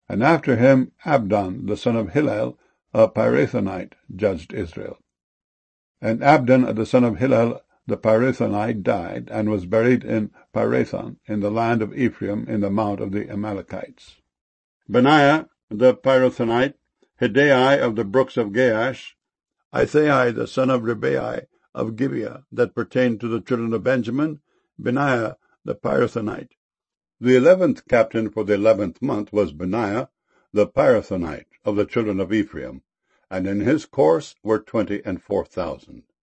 And after him Abdon, the son of Hillel, a Pirathonite, judged Israel. And Abdon, the son of Hillel, the Pirathonite, died, and was buried in Pirathon, in the land of Ephraim, in the mount of the Amalekites. Benaiah, the Pirathonite, Hiddai of the brooks of Gaash, Ithai, the son of Ribai of Gibeah, that pertained to the children of Benjamin, Benaiah, the Pirathonite. The 11th captain for the 11th month was Benaiah, the Pirathonite, of the children of Ephraim, and in his course were 24,000.